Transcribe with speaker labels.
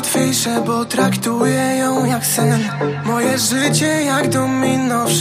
Speaker 1: łatwiejsze, bo traktuję ją jak sen. Moje życie jak domino.